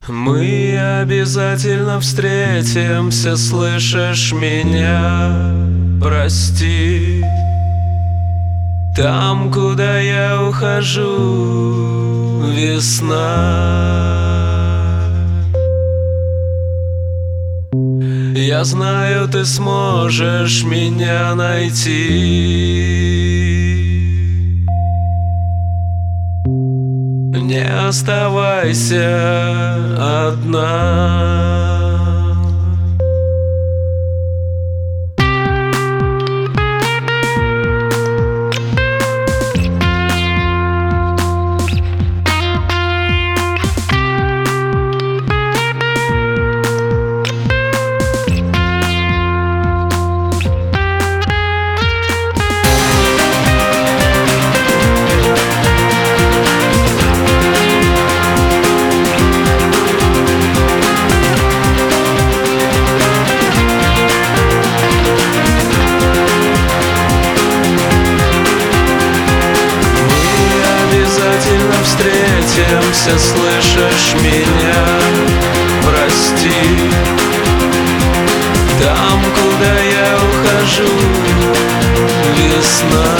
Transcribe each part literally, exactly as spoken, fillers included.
Мы обязательно встретимся, слышишь меня? Прости. Там, куда я ухожу, весна. Я знаю, ты сможешь меня найти. Не оставайся одна. Встретимся, слышишь меня? Прости. Там, куда я ухожу, весна.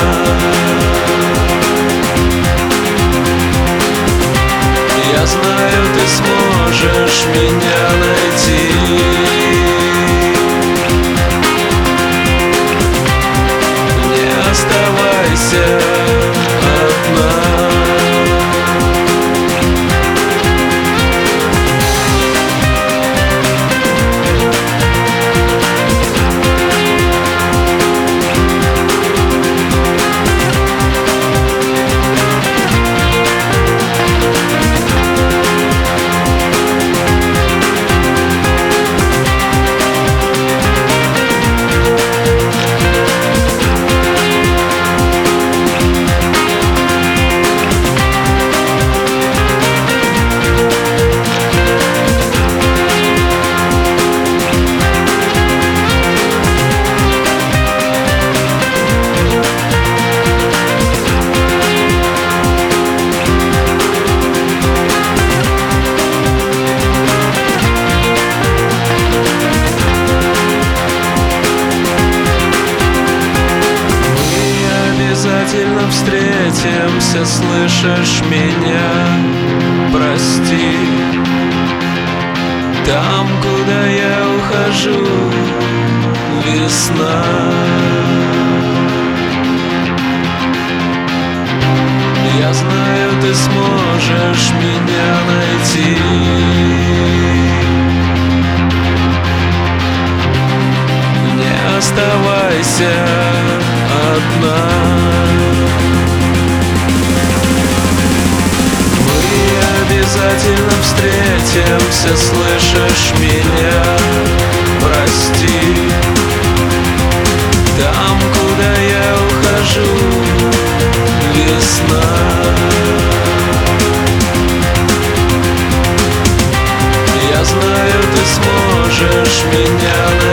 Я знаю, ты сможешь меня найти. Не оставайся одна. Обязательно встретимся, слышишь меня? Прости. Там, куда я ухожу, весна. Я знаю, ты сможешь меня найти. Не оставайся одна. Мы обязательно встретимся, слышишь меня? Прости. Там, куда я ухожу, весна. Я знаю, ты сможешь меня найти.